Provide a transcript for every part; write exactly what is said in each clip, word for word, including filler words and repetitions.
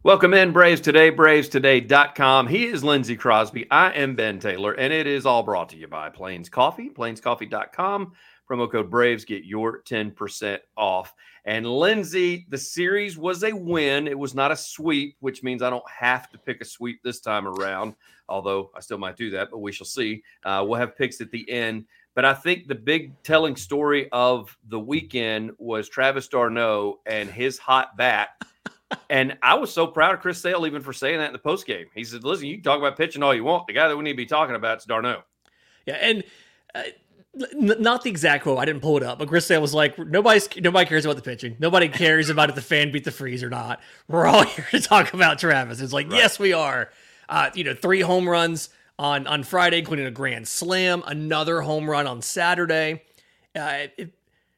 Welcome in, Braves Today, braves today dot com. He is Lindsey Crosby. I am Ben Taylor, and it is all brought to you by Plains Coffee, plains coffee dot com. Promo code BRAVES, get your ten percent off. And Lindsey, the series was a win. It was not a sweep, which means I don't have to pick a sweep this time around, although I still might do that, but we shall see. Uh, we'll have picks at the end. But I think the big telling story of the weekend was Travis d'Arnaud and his hot bat. And I was so proud of Chris Sale even for saying that in the postgame. He said, listen, you can talk about pitching all you want. The guy that we need to be talking about is d'Arnaud. Yeah, and uh, n- not the exact quote. I didn't pull it up. But Chris Sale was like, Nobody's, nobody cares about the pitching. Nobody cares about if the fan beat the freeze or not. We're all here to talk about Travis. It's like, right. Yes, we are. Uh, you know, three home runs on, on Friday, including a grand slam. Another home run on Saturday. Uh, it,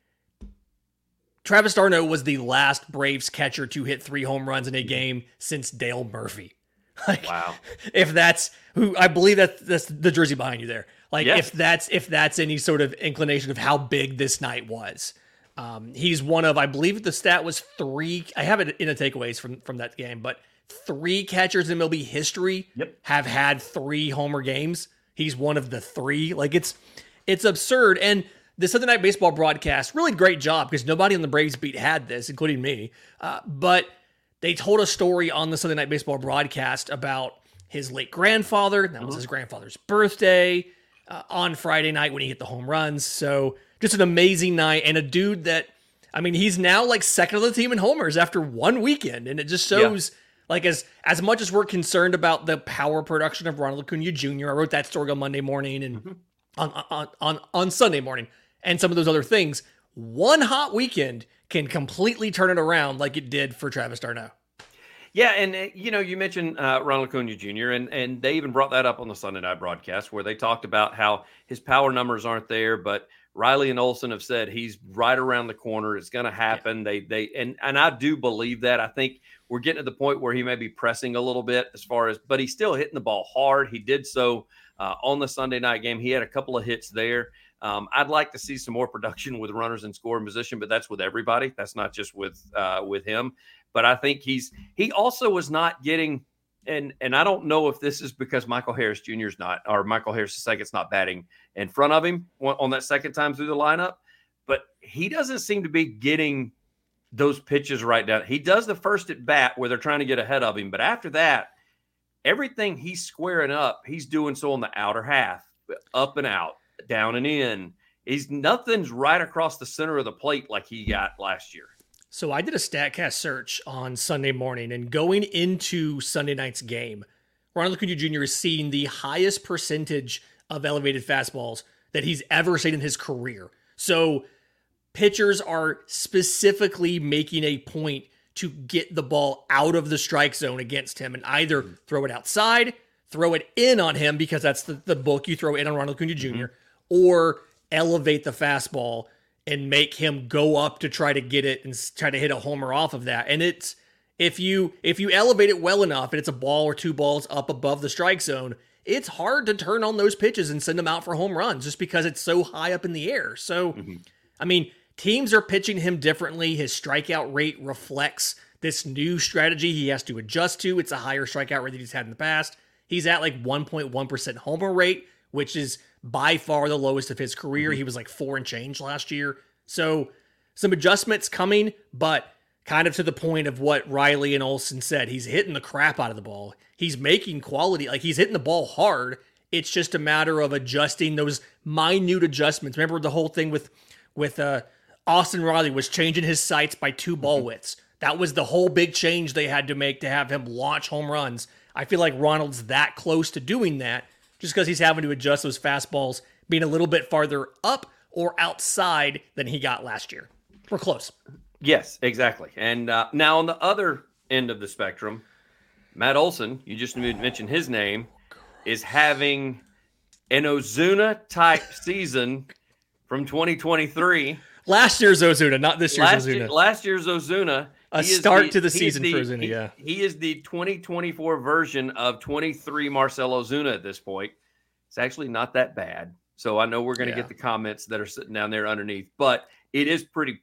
Travis d'Arnaud was the last Braves catcher to hit three home runs in a game since Dale Murphy. Like, wow. If that's who I believe that that's the jersey behind you there. Like yes. if that's if that's any sort of inclination of how big this night was. Um, he's one of, I believe the stat was three. I have it in the takeaways from, from that game, but three catchers in M L B history yep. have had three homer games. He's one of the three. Like it's it's absurd. And the Sunday Night Baseball broadcast, really great job because nobody on the Braves beat had this, including me. Uh, but they told a story on the Sunday Night Baseball broadcast about his late grandfather. That was mm-hmm. his grandfather's birthday uh, on Friday night when he hit the home runs. So just an amazing night. And a dude that, I mean, he's now like second on the team in homers after one weekend. And it just shows, yeah. like, as as much as we're concerned about the power production of Ronald Acuna Junior, I wrote that story on Monday morning and mm-hmm. on, on, on, on Sunday morning. And some of those other things, one hot weekend can completely turn it around like it did for Travis d'Arnaud. Yeah, and, you know, you mentioned uh, Ronald Acuna Junior, and, and they even brought that up on the Sunday night broadcast where they talked about how his power numbers aren't there, but Riley and Olsen have said he's right around the corner. It's going to happen. Yeah. They they and, and I do believe that. I think we're getting to the point where he may be pressing a little bit as far as, but he's still hitting the ball hard. He did so uh, on the Sunday night game. He had a couple of hits there. Um, I'd like to see some more production with runners in scoring position, but that's with everybody. That's not just with uh, with him. But I think he's he also was not getting, and and I don't know if this is because Michael Harris Junior is not, or Michael Harris the second's not batting in front of him on that second time through the lineup, but he doesn't seem to be getting those pitches right down. He does the first at bat where they're trying to get ahead of him, but after that, everything he's squaring up, he's doing so on the outer half, up and out, down and in. He's nothing's right across the center of the plate like he got last year. So I did a StatCast search on Sunday morning, and going into Sunday night's game, Ronald Acuna Junior is seeing the highest percentage of elevated fastballs that he's ever seen in his career. So pitchers are specifically making a point to get the ball out of the strike zone against him and either throw it outside, throw it in on him because that's the, the book you throw in on Ronald Acuna Junior, mm-hmm. or elevate the fastball and make him go up to try to get it and try to hit a homer off of that. And it's, if you if you elevate it well enough and it's a ball or two balls up above the strike zone, it's hard to turn on those pitches and send them out for home runs just because it's so high up in the air. So, mm-hmm. I mean, teams are pitching him differently. His strikeout rate reflects this new strategy he has to adjust to. It's a higher strikeout rate than he's had in the past. He's at like one point one percent homer rate, which is by far the lowest of his career. Mm-hmm. He was like four and change last year. So some adjustments coming, but kind of to the point of what Riley and Olsen said. He's hitting the crap out of the ball. He's making quality, like he's hitting the ball hard. It's just a matter of adjusting those minute adjustments. Remember the whole thing with, with uh, Austin Riley was changing his sights by two ball mm-hmm. widths. That was the whole big change they had to make to have him launch home runs. I feel like Ronald's that close to doing that, just because he's having to adjust those fastballs being a little bit farther up or outside than he got last year. We're close. Yes, exactly. And uh, now on the other end of the spectrum, Matt Olson, you just mentioned his name, is having an Ozuna-type season from twenty twenty-three. Last year's Ozuna, not this year's last Ozuna. Year, last year's Ozuna. A start the, to the season the, for Ozuna, he, yeah. He is the twenty twenty-four version of twenty-three Marcell Ozuna at this point. It's actually not that bad. So I know we're going to yeah. get the comments that are sitting down there underneath, but it is pretty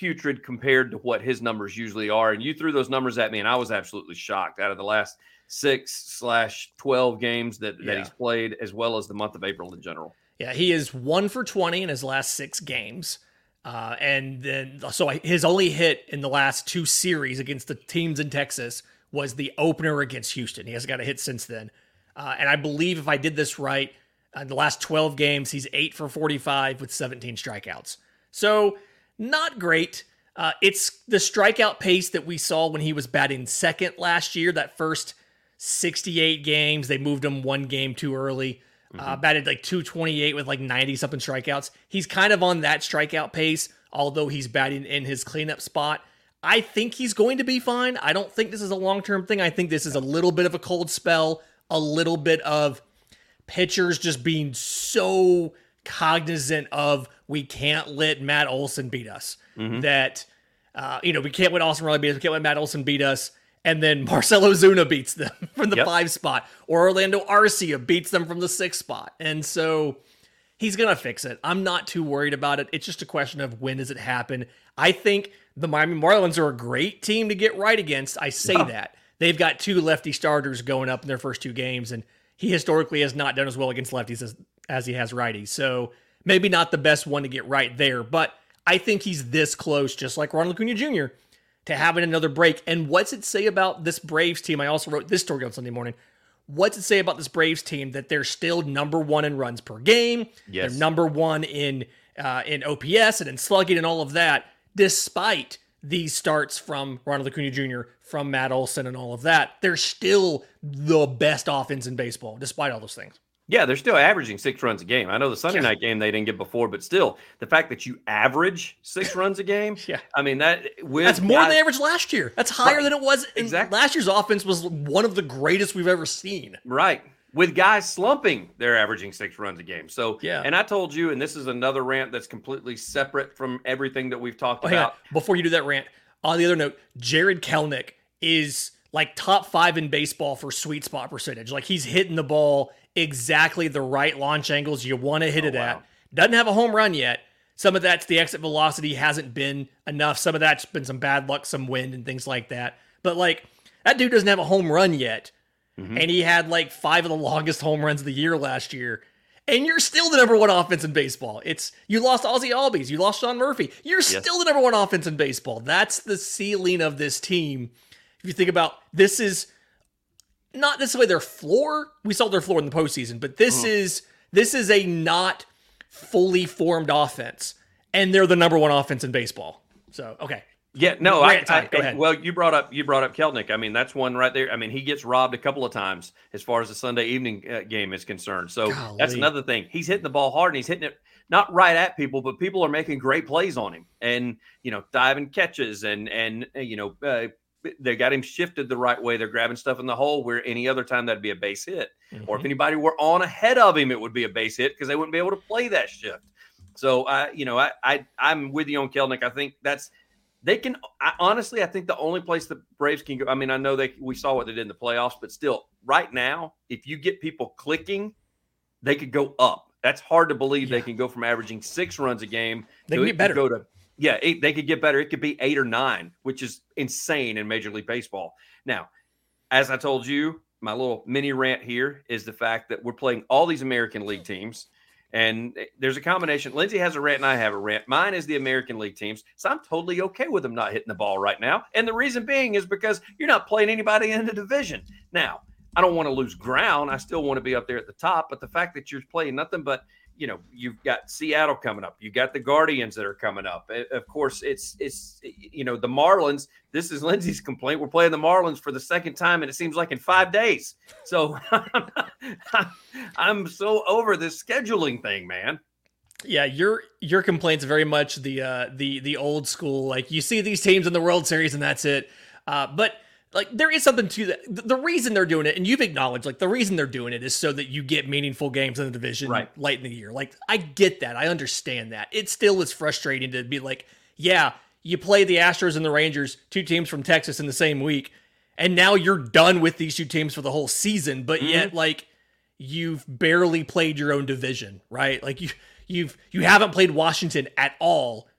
putrid compared to what his numbers usually are. And you threw those numbers at me, and I was absolutely shocked. Out of the last six slash twelve games that, that yeah. he's played, as well as the month of April in general. Yeah, he is one for twenty in his last six games. Uh, and then, so his only hit in the last two series against the teams in Texas was the opener against Houston. He hasn't got a hit since then. Uh, and I believe if I did this right, in the last twelve games, he's eight for forty-five with seventeen strikeouts. So not great. Uh, it's the strikeout pace that we saw when he was batting second last year. That first sixty-eight games, they moved him one game too early. Mm-hmm. Uh, batted like two twenty-eight with like ninety something strikeouts. He's kind of on that strikeout pace, although he's batting in his cleanup spot. I think he's going to be fine. I don't think this is a long-term thing. I think this is a little bit of a cold spell, a little bit of pitchers just being so cognizant of we can't let Matt Olson beat us. Mm-hmm. That, uh, you know, we can't let Austin Riley beat us. We can't let Matt Olson beat us. And then Marcell Ozuna beats them from the yep. five spot, or Orlando Arcia beats them from the six spot. And so he's going to fix it. I'm not too worried about it. It's just a question of when does it happen. I think the Miami Marlins are a great team to get right against. I say oh. that. They've got two lefty starters going up in their first two games, and he historically has not done as well against lefties as, as he has righties. So maybe not the best one to get right there, but I think he's this close, just like Ronald Acuna Junior, to having another break. And what's it say about this Braves team? I also wrote this story on Sunday morning. What's it say about this Braves team that they're still number one in runs per game? Yes. They're number one in uh, in O P S and in slugging and all of that, despite these starts from Ronald Acuna Junior, from Matt Olson and all of that. They're still the best offense in baseball, despite all those things. Yeah, they're still averaging six runs a game. I know the Sunday yeah. night game they didn't get before, but still, the fact that you average six runs a game, yeah, I mean that with that's more guys, than average last year. That's higher right. than it was. In, exactly. Last year's offense was one of the greatest we've ever seen. Right. With guys slumping, they're averaging six runs a game. So, yeah. And I told you, and this is another rant that's completely separate from everything that we've talked oh, about. Before you do that rant, on the other note, Jared Kelenic is like top five in baseball for sweet spot percentage. Like he's hitting the ball exactly the right launch angles you want to hit oh, it wow. at. Doesn't have a home run yet. Some of that's the exit velocity hasn't been enough. Some of that's been some bad luck, some wind and things like that. But like that dude doesn't have a home run yet. Mm-hmm. And he had like five of the longest home runs of the year last year. And you're still the number one offense in baseball. It's you lost Ozzie Albies, you lost Sean Murphy. You're yes. still the number one offense in baseball. That's the ceiling of this team. If you think about this is not necessarily their floor. We saw their floor in the postseason, but this mm-hmm. is this is a not fully formed offense, and they're the number one offense in baseball. So okay. Yeah, no, I, I, Go ahead. Well, you brought up you brought up Kelenic. I mean, that's one right there. I mean, he gets robbed a couple of times as far as the Sunday evening uh, game is concerned. So Golly. That's another thing. He's hitting the ball hard, and he's hitting it not right at people, but people are making great plays on him, and you know, diving catches, and and you know, uh, they got him shifted the right way. They're grabbing stuff in the hole where any other time that'd be a base hit, mm-hmm. or if anybody were on ahead of him, it would be a base hit because they wouldn't be able to play that shift. So I, you know, I, I I'm with you on Kelenic. I think that's. They can I, honestly. I think the only place the Braves can go. I mean, I know they we saw what they did in the playoffs, but still, right now, if you get people clicking, they could go up. That's hard to believe. Yeah. They can go from averaging six runs a game. They can get better. Go to yeah, eight, they could get better. It could be eight or nine, which is insane in Major League Baseball. Now, as I told you, my little mini rant here is the fact that we're playing all these American League teams. And there's a combination. Lindsay has a rant and I have a rant. Mine is the American League teams. So I'm totally okay with them not hitting the ball right now. And the reason being is because you're not playing anybody in the division. Now, I don't want to lose ground. I still want to be up there at the top. But the fact that you're playing nothing but, you know, you've got Seattle coming up. You've got the Guardians that are coming up. Of course, it's, it's you know, the Marlins. This is Lindsay's complaint. We're playing the Marlins for the second time, and it seems like in five days. So I'm so over this scheduling thing, man. Yeah, your your complaint's very much the uh, the the old school. Like you see these teams in the World Series, and that's it. Uh, but like there is something to that. The reason they're doing it, and you've acknowledged, like the reason they're doing it is so that you get meaningful games in the division right. late in the year. Like I get that, I understand that. It still is frustrating to be like, yeah, you play the Astros and the Rangers, two teams from Texas in the same week, and now you're done with these two teams for the whole season. But mm-hmm. yet, like you've barely played your own division, right? Like you you've you haven't played Washington at all.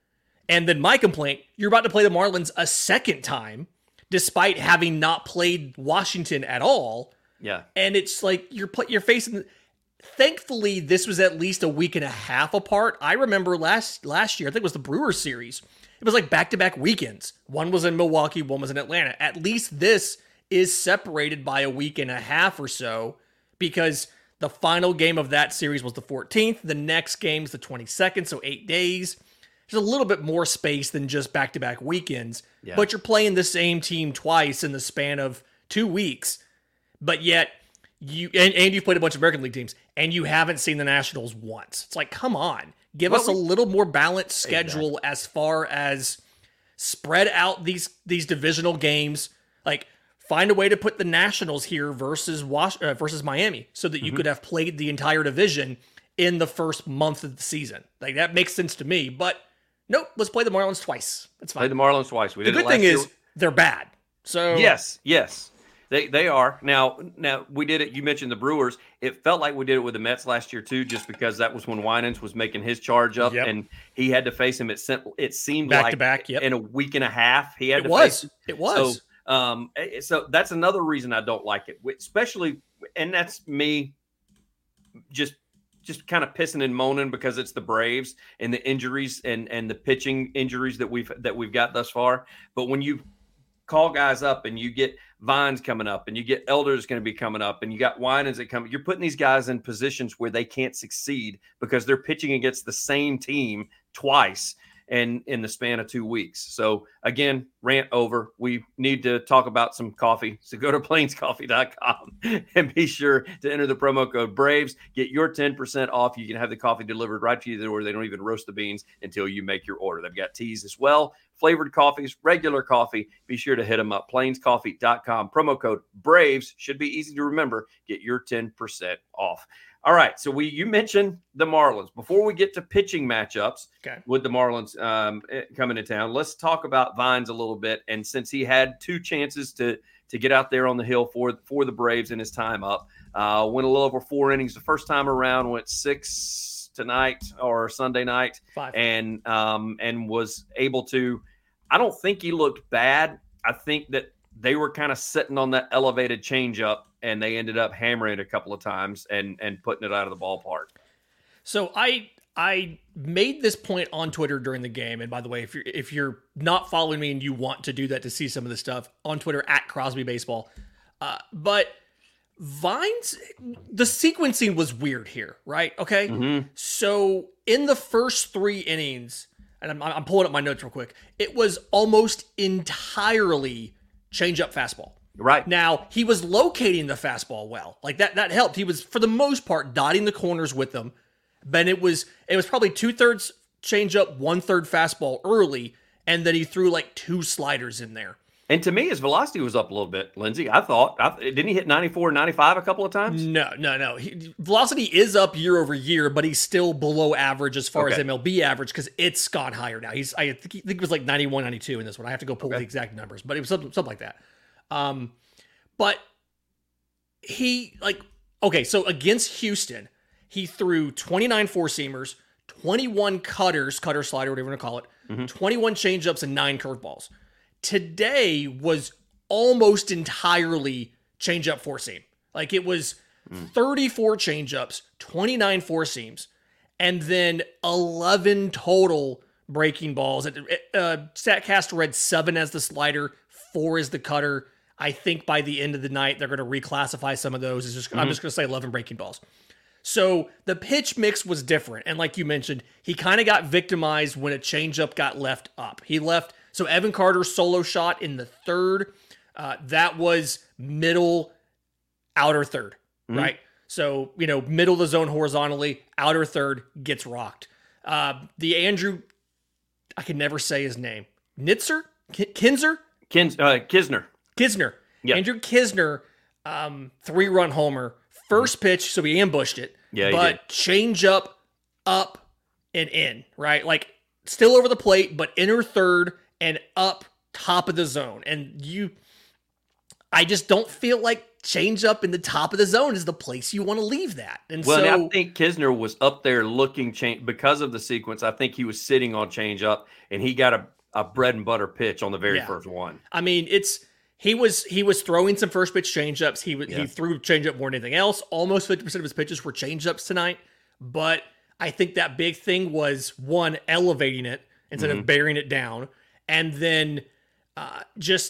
And then my complaint, you're about to play the Marlins a second time, despite having not played Washington at all. Yeah. And it's like you're you're facing. Thankfully, this was at least a week and a half apart. I remember last last year, I think it was the Brewers series. It was like back-to-back weekends. One was in Milwaukee, one was in Atlanta. At least this is separated by a week and a half or so, because the final game of that series was the fourteenth. The next game's the twenty-second, so eight days. There's a little bit more space than just back-to-back weekends, yeah. But you're playing the same team twice in the span of two weeks. But yet, you and, and you've played a bunch of American League teams, and you haven't seen the Nationals once. It's like, come on. Give well, us a little more balanced schedule exactly. as far as spread out these these divisional games. Like, find a way to put the Nationals here versus Was- uh, versus Miami so that you mm-hmm. could have played the entire division in the first month of the season. Like, that makes sense to me, but nope, let's play the Marlins twice. That's fine. Play the Marlins twice. We the did good it last thing year. is they're bad. So yes, yes, they they are. Now, now we did it. You mentioned the Brewers. It felt like we did it with the Mets last year too, just because that was when Winans was making his charge up, yep. and he had to face him. It sent, it seemed back like to back, yep. in a week and a half. He had it to was. face. It was. So, um, so that's another reason I don't like it, especially, and that's me, just. just kind of pissing and moaning because it's the Braves and the injuries and, and the pitching injuries that we've, that we've got thus far. But when you call guys up and you get Vines coming up and you get Elders going to be coming up and you got Winans that come, you're putting these guys in positions where they can't succeed because they're pitching against the same team twice and in the span of two weeks. So again, rant over. We need to talk about some coffee. So go to plains coffee dot com and be sure to enter the promo code BRAVES. Get your ten percent off. You can have the coffee delivered right to your door. They don't even roast the beans until you make your order. They've got teas as well, flavored coffees, regular coffee. Be sure to hit them up. plains coffee dot com. Promo code BRAVES. Should be easy to remember. Get your ten percent off. All right, so we you mentioned the Marlins. Before we get to pitching matchups okay. with the Marlins um, coming to town, let's talk about Vines a little bit. And since he had two chances to to get out there on the hill for for the Braves in his time up, uh, went a little over four innings the first time around, went six tonight or Sunday night, Five. and um, and was able to. I don't think he looked bad. I think that they were kind of sitting on that elevated changeup, and they ended up hammering it a couple of times and and putting it out of the ballpark. So I I made this point on Twitter during the game, and by the way, if you're if you're not following me and you want to do that to see some of the stuff on Twitter at Crosby Baseball, uh, but Vines, the sequencing was weird here, right? Okay, mm-hmm. So in the first three innings, and I'm, I'm pulling up my notes real quick, it was almost entirely change-up fastball. Right. Now, he was locating the fastball well. Like, that that helped. He was, for the most part, dotting the corners with them. But it was it was probably two-thirds change-up, one-third fastball early, and then he threw, like, two sliders in there. And to me, his velocity was up a little bit, Lindsay. I thought. I, didn't he hit ninety-four, ninety-five a couple of times? No, no, no. He, velocity is up year over year, but he's still below average as far okay. as M L B average because it's gone higher now. He's I think, he, I think it was like ninety-one, ninety-two in this one. I have to go pull okay. the exact numbers, but it was something, something like that. Um, but he, like, okay, so against Houston, he threw twenty-nine four-seamers, twenty-one cutters, cutter slider, whatever you want to call it, mm-hmm. twenty-one changeups, and nine curveballs. Today was almost entirely changeup four-seam. Like, it was mm. thirty-four changeups, twenty-nine four-seams, and then eleven total breaking balls. Uh, StatCast read seven as the slider, four as the cutter. I think by the end of the night, they're going to reclassify some of those. It's just, mm-hmm. I'm just going to say eleven breaking balls. So the pitch mix was different. And like you mentioned, he kind of got victimized when a changeup got left up. He left, so Evan Carter's solo shot in the third, uh, that was middle, outer third, mm-hmm. right? So, you know, middle of the zone horizontally, outer third gets rocked. Uh, the Andrew, I can never say his name. Knitzer? K- Kinzer? Kins, uh, Kisner. Kisner. Yep. Andrew Kisner, um, three-run homer. First pitch, so he ambushed it. Yeah, but change up, up, and in, right? Like, still over the plate, but inner third and up top of the zone. And you, I just don't feel like change up in the top of the zone is the place you want to leave that. And well, so and I think Kisner was up there looking change because of the sequence. I think he was sitting on change up, and he got a, a bread and butter pitch on the very yeah. first one. I mean, it's he was he was throwing some first pitch changeups. He yeah. he threw changeup more than anything else. Almost fifty percent of his pitches were changeups tonight. But I think that big thing was one elevating it instead mm-hmm. of bearing it down, and then uh, just.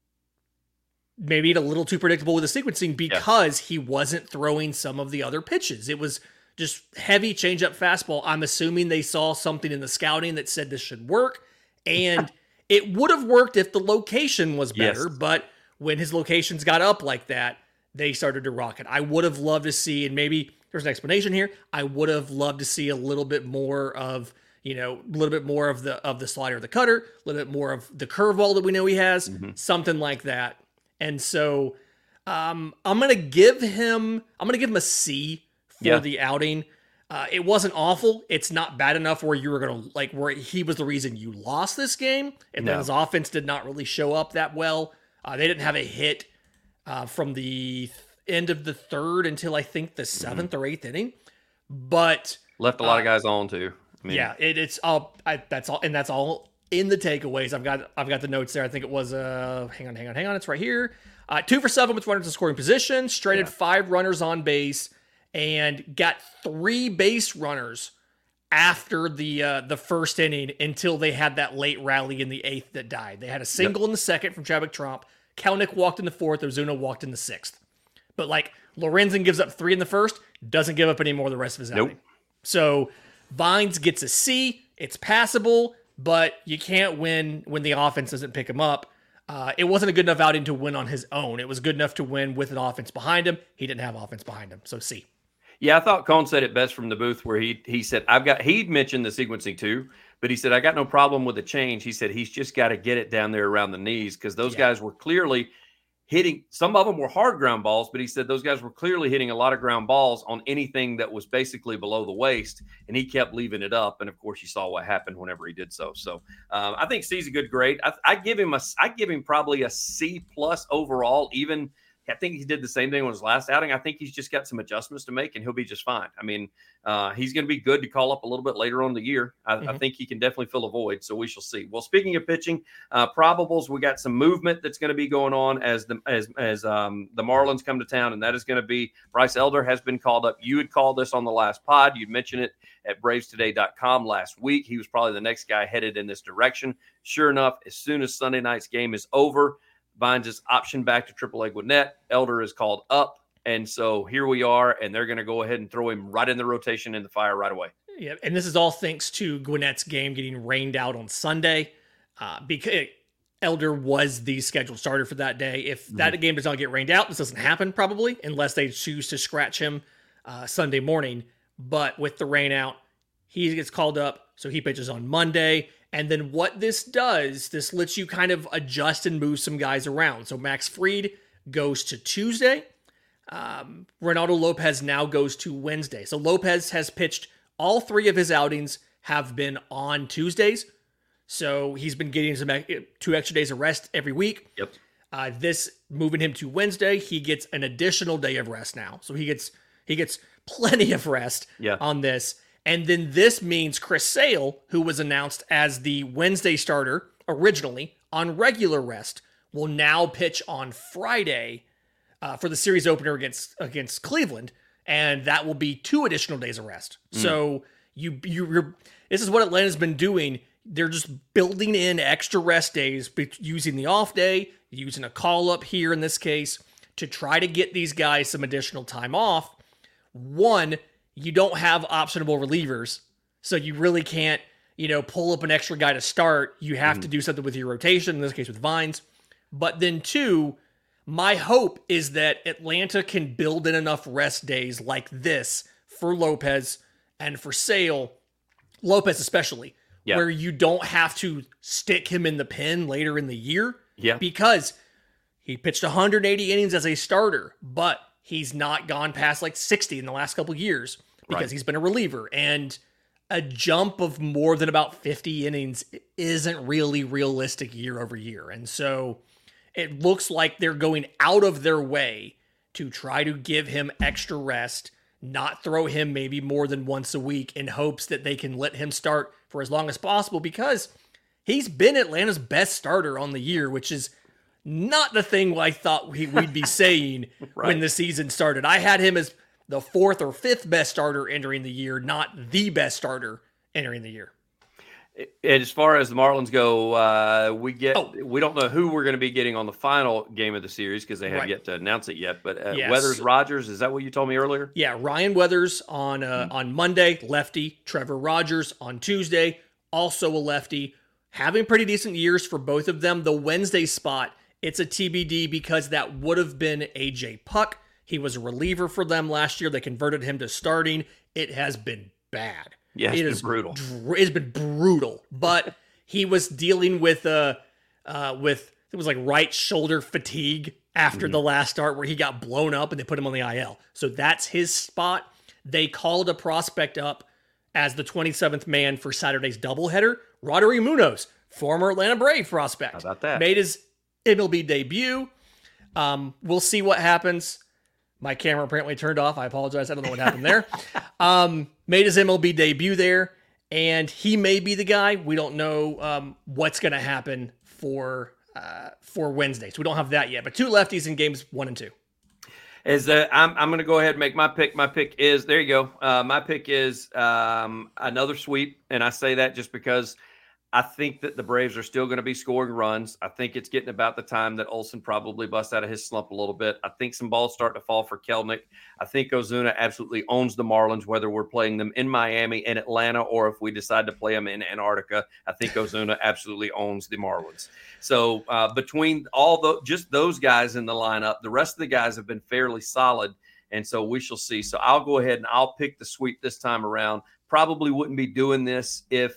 Maybe a little too predictable with the sequencing because yeah. he wasn't throwing some of the other pitches. It was just heavy changeup fastball. I'm assuming they saw something in the scouting that said this should work. And it would have worked if the location was better. Yes. But when his locations got up like that, they started to rocket. I would have loved to see, and maybe there's an explanation here. I would have loved to see a little bit more of, you know, a little bit more of the, of the slider, the cutter, a little bit more of the curveball that we know he has, mm-hmm. something like that. And so um, I'm going to give him, I'm going to give him a C for yeah. the outing. Uh, it wasn't awful. It's not bad enough where you were going to like, where he was the reason you lost this game. And no. then his offense did not really show up that well. Uh, they didn't have a hit uh, from the th- end of the third until I think the seventh mm-hmm. or eighth inning, but left a lot uh, of guys on too. I mean, yeah, it, it's all, I, that's all. And that's all. In the takeaways, I've got I've got the notes there. I think it was uh hang on, hang on, hang on. It's right here. Uh, two for seven with runners in scoring position, stranded yeah. five runners on base, and got three base runners after the uh, the first inning until they had that late rally in the eighth that died. They had a single yep. in the second from Chadwick Tromp. Kelnick walked in the fourth. Ozuna walked in the sixth. But like Lorenzen gives up three in the first, doesn't give up any more the rest of his outing. Nope. So Vines gets a C. It's passable. But you can't win when the offense doesn't pick him up. Uh, it wasn't a good enough outing to win on his own. It was good enough to win with an offense behind him. He didn't have offense behind him, so C. Yeah, I thought Cone said it best from the booth where he he said, I've got, he mentioned the sequencing too, but he said, I got no problem with the change. He said, he's just got to get it down there around the knees because those yeah. guys were clearly hitting, some of them were hard ground balls, but he said those guys were clearly hitting a lot of ground balls on anything that was basically below the waist, and he kept leaving it up. And of course, you saw what happened whenever he did so. So um, I think C's a good grade. I, I give him a, I give him probably a C plus overall. Even I think he did the same thing on his last outing. I think he's just got some adjustments to make, and he'll be just fine. I mean, uh, he's going to be good to call up a little bit later on in the year. I, mm-hmm. I think he can definitely fill a void, so we shall see. Well, speaking of pitching, uh, probables, we got some movement that's going to be going on as the as as um, the Marlins come to town, and that is going to be Bryce Elder has been called up. You had called this on the last pod. You'd mentioned it at braves today dot com last week. He was probably the next guy headed in this direction. Sure enough, as soon as Sunday night's game is over, Vines is optioned back to triple A Gwinnett. Elder is called up. And so here we are, and they're going to go ahead and throw him right in the rotation in the fire right away. Yeah, and this is all thanks to Gwinnett's game getting rained out on Sunday. Uh, because Elder was the scheduled starter for that day. If mm-hmm. that game does not get rained out, this doesn't happen probably, unless they choose to scratch him uh, Sunday morning. But with the rain out, he gets called up, so he pitches on Monday. And then what this does, this lets you kind of adjust and move some guys around. So Max Fried goes to Tuesday. Um, Reynaldo Lopez now goes to Wednesday. So Lopez has pitched all three of his outings have been on Tuesdays. So he's been getting some two extra days of rest every week. Yep. Uh, this moving him to Wednesday, he gets an additional day of rest now. So he gets he gets plenty of rest yeah. on this. And then this means Chris Sale, who was announced as the Wednesday starter originally on regular rest, will now pitch on Friday uh, for the series opener against against Cleveland, and that will be two additional days of rest. Mm. So you you you're, this is what Atlanta's been doing. They're just building in extra rest days, using the off day, using a call up here in this case to try to get these guys some additional time off. One, you don't have optionable relievers, so you really can't, you know, pull up an extra guy to start. You have mm. to do something with your rotation, in this case with Vines. But then two, my hope is that Atlanta can build in enough rest days like this for Lopez and for Sale, Lopez especially, yeah. where you don't have to stick him in the pen later in the year. Yeah. Because he pitched one hundred eighty innings as a starter, but he's not gone past like sixty in the last couple of years because right. he's been a reliever. And a jump of more than about fifty innings isn't really realistic year over year. And so it looks like they're going out of their way to try to give him extra rest, not throw him maybe more than once a week in hopes that they can let him start for as long as possible, because he's been Atlanta's best starter on the year, which is not the thing I thought we, we'd be saying right. when the season started. I had him as the fourth or fifth best starter entering the year, not the best starter entering the year. And as far as the Marlins go, uh, we get oh. we don't know who we're going to be getting on the final game of the series because they haven't right. yet to announce it yet. But uh, yes. Weathers Rogers, is that what you told me earlier? Yeah, Ryan Weathers on uh, mm-hmm. on Monday, lefty. Trevor Rogers on Tuesday, also a lefty. Having pretty decent years for both of them. The Wednesday spot, it's a T B D because that would have been A J Puck. He was a reliever for them last year. They converted him to starting. It has been bad. Yeah, it's it been is brutal. Dr- it's been brutal. But he was dealing with uh, uh with it was like right shoulder fatigue after mm-hmm. the last start where he got blown up and they put him on the I L. So that's his spot. They called a prospect up as the twenty-seventh man for Saturday's doubleheader. Roddery Munoz, former Atlanta Brave prospect. How about that? Made his M L B debut. Um, we'll see what happens. My camera apparently turned off. I apologize. I don't know what happened there. Um, made his M L B debut there, and he may be the guy. We don't know um, what's going to happen for uh, for Wednesday, so we don't have that yet. But two lefties in games one and two. Is that I'm I'm going to go ahead and make my pick. My pick is there. You go. Uh, my pick is um, another sweep, and I say that just because I think that the Braves are still going to be scoring runs. I think it's getting about the time that Olson probably busts out of his slump a little bit. I think some balls start to fall for Kelenic. I think Ozuna absolutely owns the Marlins, whether we're playing them in Miami, in Atlanta, or if we decide to play them in Antarctica. I think Ozuna absolutely owns the Marlins. So uh, between all the just those guys in the lineup, the rest of the guys have been fairly solid, and so we shall see. So I'll go ahead and I'll pick the sweep this time around. Probably wouldn't be doing this if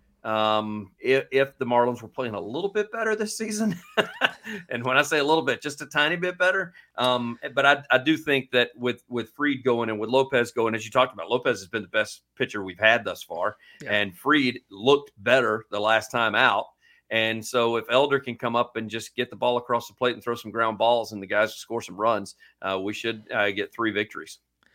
Um, if, if the Marlins were playing a little bit better this season, and when I say a little bit, just a tiny bit better. Um, but I, I do think that with, with Fried going and with Lopez going, as you talked about, Lopez has been the best pitcher we've had thus far. Yeah. And Fried looked better the last time out. And so if Elder can come up and just get the ball across the plate and throw some ground balls and the guys score some runs, uh, we should uh, get three victories.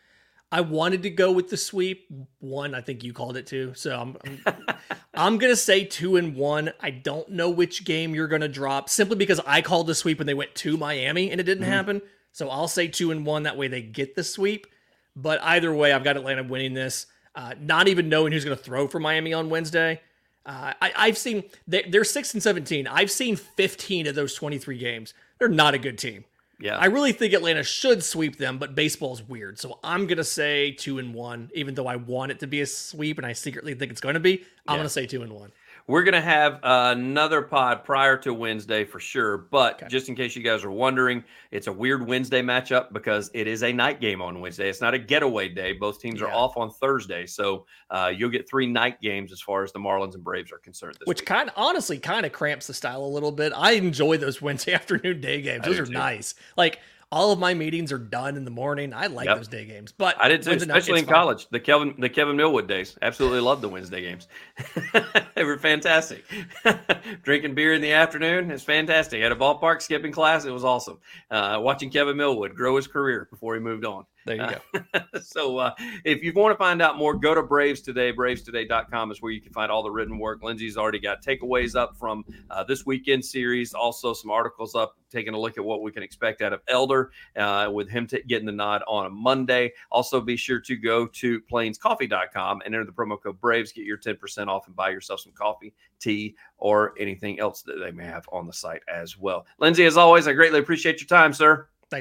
I wanted to go with the sweep. One, I think you called it too. So I'm I'm, I'm going to say two and one. I don't know which game you're going to drop simply because I called the sweep when they went to Miami and it didn't mm-hmm. happen. So I'll say two and one. That way they get the sweep. But either way, I've got Atlanta winning this. Uh, not even knowing who's going to throw for Miami on Wednesday. Uh, I, I've seen they, they're six and seventeen. I've seen fifteen of those twenty-three games. They're not a good team. Yeah, I really think Atlanta should sweep them, but baseball's weird. So I'm going to say two and one, even though I want it to be a sweep and I secretly think it's going to be. I'm yeah. going to say two and one. We're going to have another pod prior to Wednesday for sure. But okay. just in case you guys are wondering, it's a weird Wednesday matchup because it is a night game on Wednesday. It's not a getaway day. Both teams yeah. are off on Thursday. So uh, you'll get three night games as far as the Marlins and Braves are concerned. This Which week. kind of honestly kind of cramps the style a little bit. I enjoy those Wednesday afternoon day games. Those are too. nice. Like, all of my meetings are done in the morning. I like yep. those day games, but I did too, especially in fun. college. The Kevin, the Kevin Millwood days. Absolutely loved the Wednesday games. They were fantastic. Drinking beer in the afternoon is fantastic. At a ballpark skipping class, it was awesome. Uh, watching Kevin Millwood grow his career before he moved on. There you go. Uh, so uh, if you want to find out more, go to Braves Today. Braves Today dot com is where you can find all the written work. Lindsay's already got takeaways up from uh, this weekend series. Also some articles up taking a look at what we can expect out of Elder uh, with him t- getting the nod on a Monday. Also be sure to go to Plains Coffee dot com and enter the promo code Braves. Get your ten percent off and buy yourself some coffee, tea, or anything else that they may have on the site as well. Lindsay, as always, I greatly appreciate your time, sir.